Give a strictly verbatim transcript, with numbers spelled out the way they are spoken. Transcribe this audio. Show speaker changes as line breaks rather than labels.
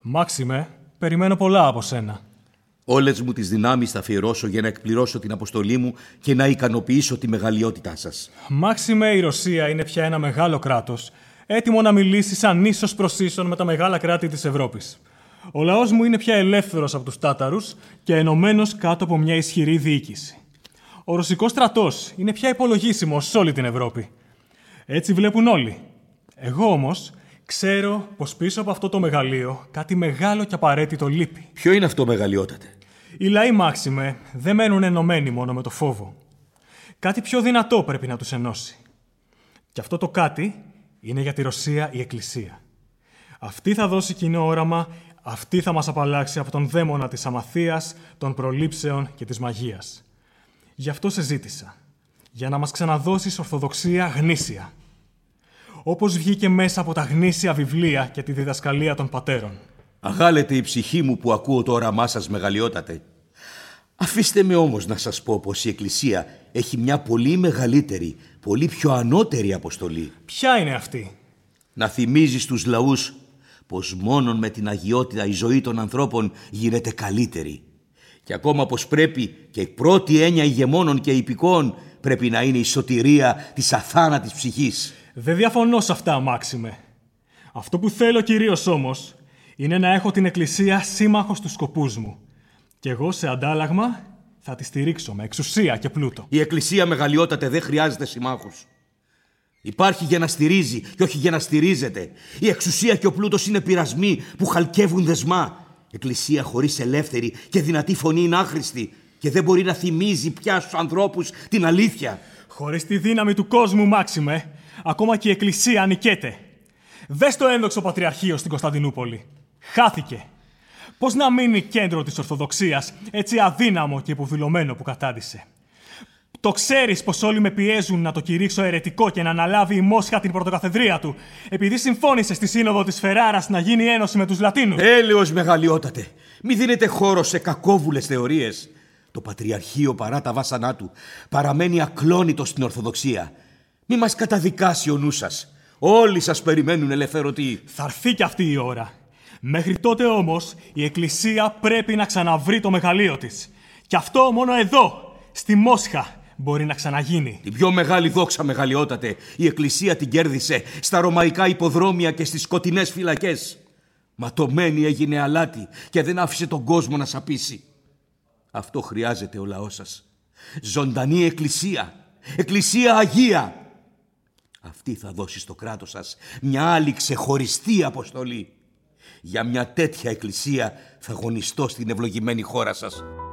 Μάξιμε, περιμένω πολλά από σένα.
Όλες μου τις δυνάμεις θα αφιερώσω για να εκπληρώσω την αποστολή μου και να ικανοποιήσω τη μεγαλειότητά σας.
Μάξιμε, η Ρωσία είναι πια ένα μεγάλο κράτος, έτοιμο να μιλήσει σαν ίσος προς ίσον με τα μεγάλα κράτη της Ευρώπης. Ο λαός μου είναι πια ελεύθερος από τους Τάταρους και ενωμένος κάτω από μια ισχυρή διοίκηση. Ο ρωσικός στρατός είναι πια υπολογίσιμος σε όλη την Ευρώπη. Έτσι βλέπουν όλοι. Εγώ όμως ξέρω πως πίσω από αυτό το μεγαλείο κάτι μεγάλο και απαραίτητο λείπει.
Ποιο είναι αυτό, μεγαλειότατε?
Οι λαοί, Μάξιμε, δεν μένουν ενωμένοι μόνο με το φόβο. Κάτι πιο δυνατό πρέπει να τους ενώσει. Και αυτό το κάτι είναι για τη Ρωσία η Εκκλησία. Αυτή θα δώσει κοινό όραμα, αυτή θα μας απαλλάξει από τον δαίμονα της αμαθίας, των προλήψεων και της μαγείας. Γι' αυτό σε ζήτησα. Για να μας ξαναδώσεις ορθοδοξία γνήσια. Όπως βγήκε μέσα από τα γνήσια βιβλία και τη διδασκαλία των πατέρων.
Αγάλεται η ψυχή μου που ακούω το όραμά σας, μεγαλειότατε. Αφήστε με όμως να σας πω πως η Εκκλησία έχει μια πολύ μεγαλύτερη, πολύ πιο ανώτερη αποστολή.
Ποια είναι αυτή?
Να θυμίζει στους λαούς πως μόνον με την αγιότητα η ζωή των ανθρώπων γίνεται καλύτερη. Και ακόμα πως πρέπει και η πρώτη έννοια ηγεμόνων και υπηκών πρέπει να είναι η σωτηρία της αθάνατης ψυχής.
Δεν διαφωνώ σε αυτά, Μάξιμε. Αυτό που θέλω κυρίως όμως είναι να έχω την Εκκλησία σύμμαχο στους σκοπούς μου. Και εγώ σε αντάλλαγμα θα τη στηρίξω με εξουσία και πλούτο.
Η Εκκλησία, μεγαλειότατε, δεν χρειάζεται συμμάχους. Υπάρχει για να στηρίζει και όχι για να στηρίζεται. Η εξουσία και ο πλούτος είναι πειρασμοί που χαλκεύουν δεσμά. Εκκλησία χωρίς ελεύθερη και δυνατή φωνή είναι άχρηστη και δεν μπορεί να θυμίζει πια στους ανθρώπους την αλήθεια.
Χωρίς τη δύναμη του κόσμου, Μάξιμε, ακόμα και η Εκκλησία νικέται. Δες το ένδοξο Πατριαρχείο στην Κωνσταντινούπολη. Χάθηκε. Πώς να μείνει κέντρο της Ορθοδοξίας, έτσι αδύναμο και υποδουλωμένο που κατάντησε? Το ξέρεις πως όλοι με πιέζουν να το κηρύξω αιρετικό και να αναλάβει η Μόσχα την πρωτοκαθεδρία του, επειδή συμφώνησε στη σύνοδο της Φεράρας να γίνει ένωση με τους Λατίνους.
Έλεος, μεγαλειότατε. Μη δίνετε χώρο σε κακόβουλες θεωρίες. Το Πατριαρχείο, παρά τα βάσανά του, παραμένει ακλόνητο στην Ορθοδοξία. Μη μας καταδικάσει ο νους σας. Όλοι σας περιμένουν ελευθερωτοί.
Θα έρθει κι αυτή η ώρα. Μέχρι τότε όμως η Εκκλησία πρέπει να ξαναβρει το μεγαλείο της. Και αυτό μόνο εδώ, στη Μόσχα, μπορεί να ξαναγίνει.
Την πιο μεγάλη δόξα, μεγαλειότατε, η Εκκλησία την κέρδισε στα ρωμαϊκά υποδρόμια και στις σκοτεινές φυλακές. Ματωμένη έγινε αλάτι και δεν άφησε τον κόσμο να σαπίσει. Αυτό χρειάζεται ο λαός σας. Ζωντανή Εκκλησία. Εκκλησία Αγία. Αυτή θα δώσει στο κράτος σας μια άλλη ξεχωριστή αποστολή. Για μια τέτοια Εκκλησία θα αγωνιστώ στην ευλογημένη χώρα σας.